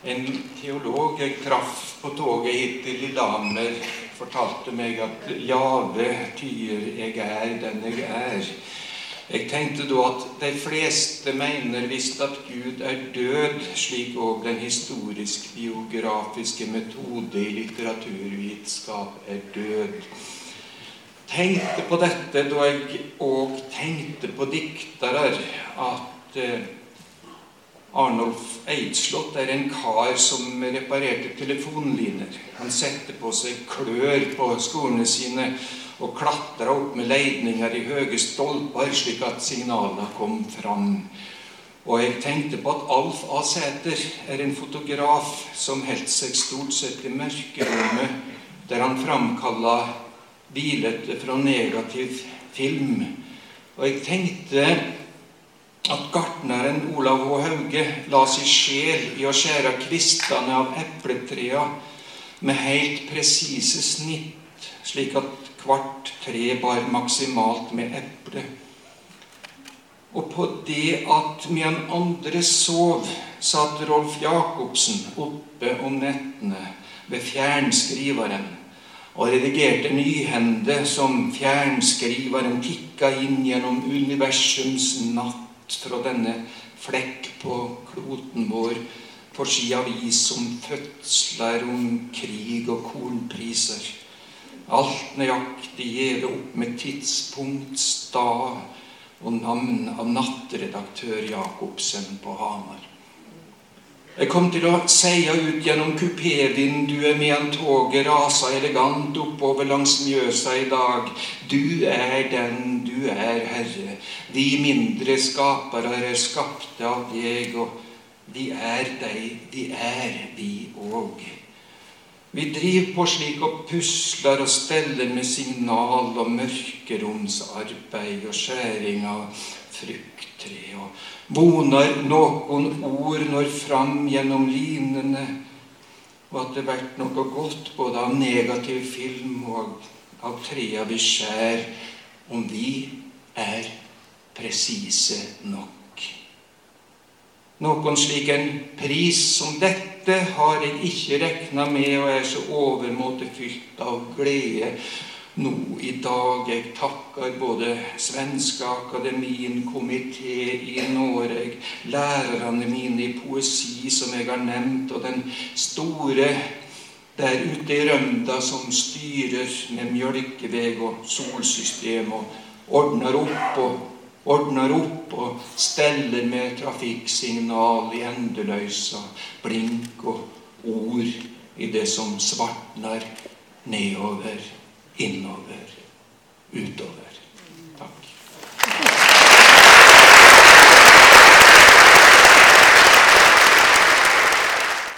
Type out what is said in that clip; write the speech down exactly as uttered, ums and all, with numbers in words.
En teolog jeg traff på toget hit til Lillehammer fortalte meg at Jave tyr jeg er den jeg er. Jeg tenkte da at de fleste mener visst at Gud er død, slik og den historisk-biografiske metode i litteraturvitenskap er død. Tenkte på dette da jeg også tenkte på diktere, at eh, Arnulf Eidslott er en kar som reparerte telefonliner. Han sette på seg klør på skolene sine og klatra opp med leidninger i høye stolper, slik at signalene kom fram. Og jeg tenkte på at Alf A. Sæter er en fotograf som helt seg stort sett i mørkerommet, der han framkallet bilder fra negativ film. Og jeg tenkte at gartneren Olav H. Hauge la sin sjel i å skjære kvistene av epletrea med helt presise snitt, slik at hvert tre bar maksimalt med eple. Og på det at medan andre sov, satt Rolf Jacobsen oppe om nettene ved fjernskriveren og redigerte nyhende som fjernskriveren tikka inn gjennom universums natt fra denne flekk på kloten vår, for si avis om fødsler, om krig og kornpriser. Alt nøyaktig gjeve opp med tidspunkt, stad og navn av nattredaktør Jacobsen på Hamar. Jeg kom til å seie ut gjennom kupévinduet medan toget rasa elegant oppover langs Mjøsa i dag. Du er den du er, Herre. Vi mindre skapere er skapte av deg, og vi er deg, vi er vi òg. Vi driver på slik og pusler og steller med signal og mørkeromsarbeid og skjæring av frukttre, og vonar noen ord når fram gjennom linene, og at det vært noe godt både av negativ film og av trea vi skjær, om vi er presise nok. Noen slik en pris som dette har jeg ikke rekna med, og er så overmåte fylt av glede. Nå i dag jeg takker både Svenska Akademien, komité i Norge, lærerne mine i poesi som jeg har nevnt, og den store der ute i Rømda som styrer med mjølkeveg og solsystem og ordner opp og ordner opp og steller med trafikksignal i endeløsa, blink og ord i det som svartner nedover, innover, utover.